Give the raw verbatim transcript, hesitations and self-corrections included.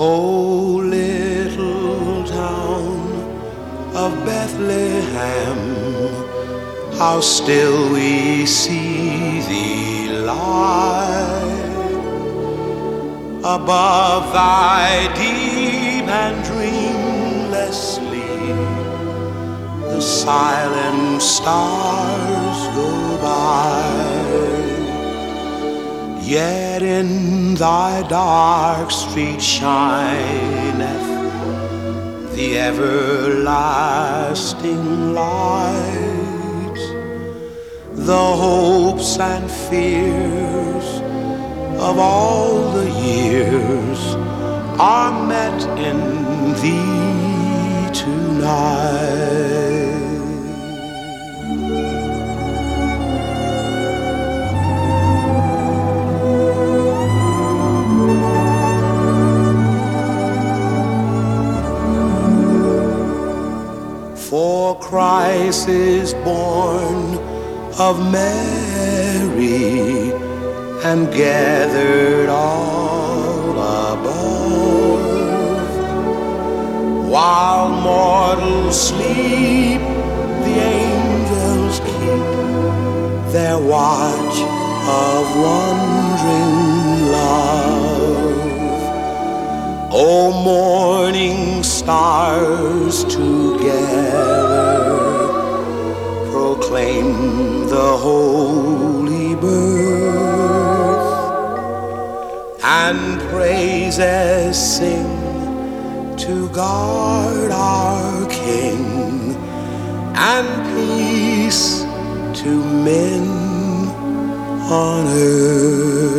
O little town of Bethlehem, how still we see thee lie above thy deep and dreamless sleep. The silent stars go by, yet in thy dark street shineth the everlasting light. The hopes and fears of all the years are met in thee tonight. For Christ is born of Mary and gathered all above. While mortals sleep, the angels keep their watch of wondering love. O morning stars together proclaim the holy birth, and praises sing to God our King, and peace to men on earth.